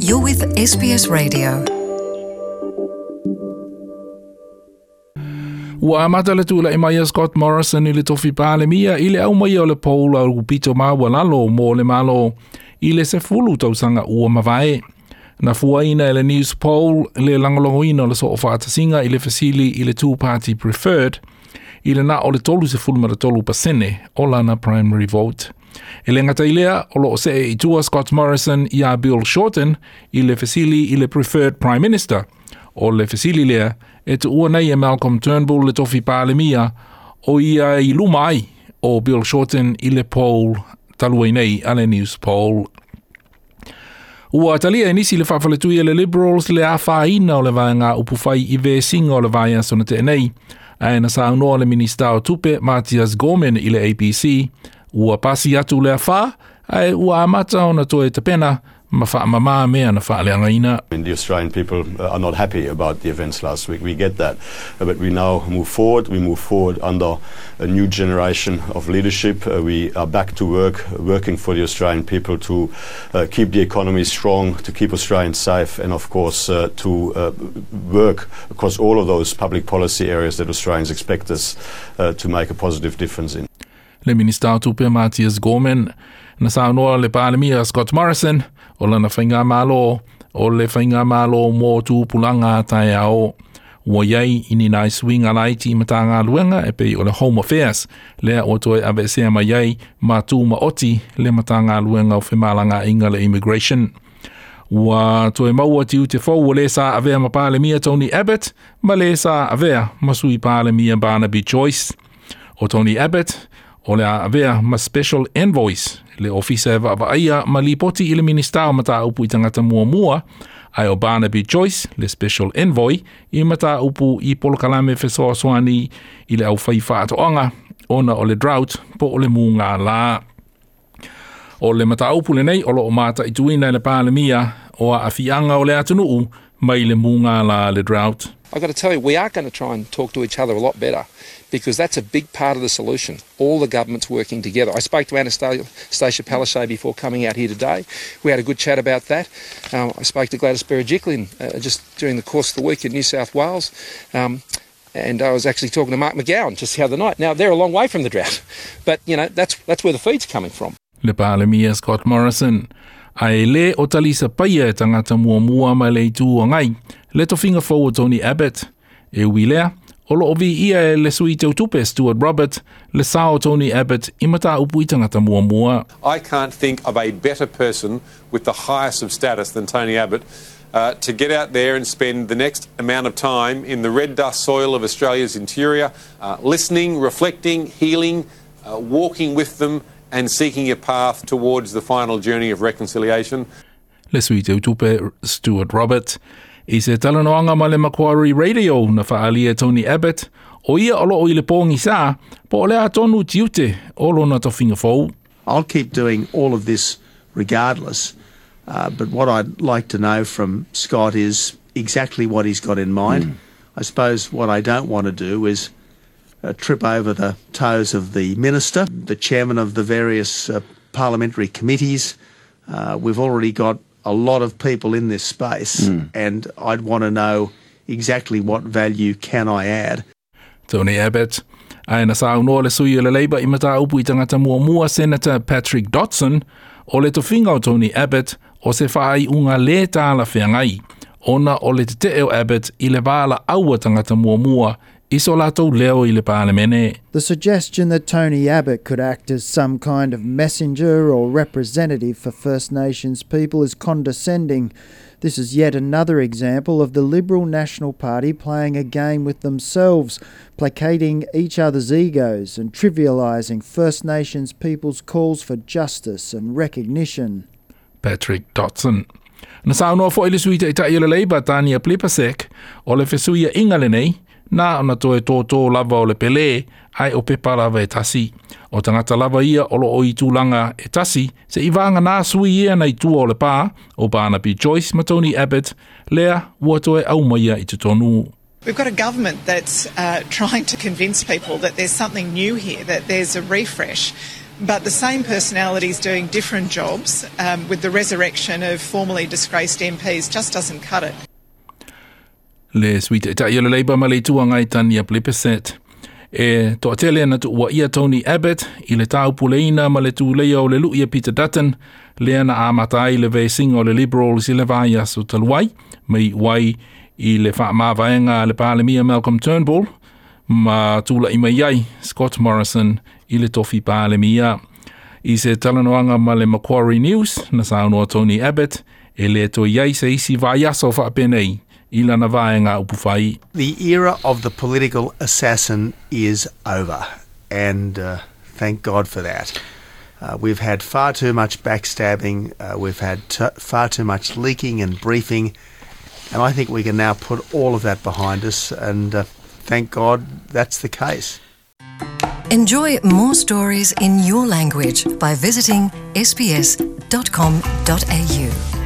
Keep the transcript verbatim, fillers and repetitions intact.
You're with S B S Radio. Ua amata le tula imaya Scott Morrison i le tofi pāle mia i le au mai o le poula o pito maua lalo mo le malo i le se fulu tausanga ua mawai. Na fuaina i le News Poll le langolongoina o le so o whaatasinga i le fasili i le two-party preferred i le na o le tolu se fulu mara tolu pasene o lana primary vote. E le ngata ilea o lo se e itua Scott Morrison i a Bill Shorten i le fasili i le preferred prime minister o le fasili lea e te ua nei e Malcolm Turnbull le tofi pāle mia o ia i lumai o Bill Shorten i le poll talua nei a le News Poll. Ua talia e nisi le whawhaletui e le Liberals le a whaina o le vaenga upufai i ve singa o le vaenga sona te nei. A na sa unoa le minista o tupe Matthias Gorman i le A P C. Ua pasi atu le a wha, ai ua amata o na toe te pena, ma wha mama mea na wha leanga ina. The Australian people are not happy about the events last week. We get that. But we now move forward. We move forward under a new generation of leadership. Uh, we are back to work, working for the Australian people to uh, keep the economy strong, to keep Australians safe, and of course uh, to uh, work across all of those public policy areas that Australians expect us uh, to make a positive difference in. Le minister tupe Matthias Gorman na sa noa le pālemia Scott Morrison o lana whainga malo o le whainga malo mō tūpulanga tai ao. Ua iei ini nai swinga laiti mata ngā luenga e pei o le Home Affairs lea o toi abe sea mai iei ma tūma oti le mata ngā luenga o whemalanga inga le immigration. Ua toi maua tiu te fau o le sa avea ma pālemia Tony Abbott ma le sa avea masui pālemia Barnaby Joyce. O Tony Abbott o le avea ma special envoys le ofisa e vaaia ma lipoti i le minister o mata upu i tangata mua mua ai o Barnaby Joyce le special envoy i mata upu i polokalame fesoa soani i le au whaifa atoanga ona o le drought po o le munga la. O le mata upu le nei o lo o mata i tuina le pālemia o a afianga o le atunuu mai le munga la le drought. I've got to tell you, we are going to try and talk to each other a lot better because that's a big part of the solution. All the governments working together. I spoke to Anastasia Palaszczuk before coming out here today. We had a good chat about that. Um, I spoke to Gladys Berejiklian uh, just during the course of the week in New South Wales. Um, and I was actually talking to Mark McGowan just the other night. Now, they're a long way from the drought. But, you know, that's that's where the feed's coming from. Le pālemia Scott Morrison. Ai le o talisa paia e tangata mua mua mai le itu o ngai. Le to finger forward Tony Abbott. E uilea, o lo ovi ia e le sui te utupe Stuart Robert, le sao Tony Abbott imata upu i tangata mua mua. I can't think of a better person with the highest of status than Tony Abbott uh, to get out there and spend the next amount of time in the red dust soil of Australia's interior, uh, listening, reflecting, healing, uh, walking with them and seeking a path towards the final journey of reconciliation. Le sui te utupe Stuart Robert. I se talanoanga ma le Macquarie Radio na whaalia Tony Abbott, o ia olo o i le pōngi sā, po o le atonu tiute o lona tofinga fau. I'll keep doing all of this regardless, uh, but what I'd like to know from Scott is exactly what he's got in mind. Mm. I suppose what I don't want to do is uh, trip over the toes of the minister, the chairman of the various uh, parliamentary committees. Uh, we've already got a lot of people in this space, mm. and I'd want to know exactly what value can I add. Tony Abbott. Ai na sa unoa le sui le Labour i mata upu i tangata mua mua Senator Patrick Dotson o le tofinga o Tony Abbott o se whaai unga le tāla whiangai. Ona o le te te o Abbott i le wāla aua tangata mua mua iso latou leo i le pālemene. The suggestion that Tony Abbott could act as some kind of messenger or representative for First Nations people is condescending. This is yet another example of the Liberal National Party playing a game with themselves, placating each other's egos and trivialising First Nations people's calls for justice and recognition. Patrick Dotson. Na sa unua fo i le suita i tai le Labour Tania Plibersek o le fesuia inga le nei, na ona toe tōtō lava o le pele ai o pepa lava e tasi. O tangata lava ia o lo o i tūlanga e tasi, se i vanga nā sui ia nei tua o le pā, o Barnaby Joyce ma Tony Abbott, lea ua toe au maia i te tonu. We've got a government that's uh, trying to convince people that there's something new here, that there's a refresh. But the same personalities doing different jobs um, with the resurrection of formerly disgraced M Ps just doesn't cut it. Le suite e taia le leiba ma le tua ngai Tania Plibersek. E to atele na tu ua ia Tony Abbott i le tau puleina ma le tu leia o le luia Peter Dutton le ana amatai le vesinga o le Liberals i le vai aso taluai mai wai i le wha mawhaenga le Palemia Malcolm Turnbull ma tula i mai ai Scott Morrison i le tofi Palemia. I se talanoanga ma le Macquarie News na saunoa Tony Abbott e le to iai se isi vai aso wha penei. The era of the political assassin is over, and uh, thank God for that. Uh, we've had far too much backstabbing, uh, we've had t- far too much leaking and briefing, and I think we can now put all of that behind us, and uh, thank God that's the case. Enjoy more stories in your language by visiting s b s dot com dot a u.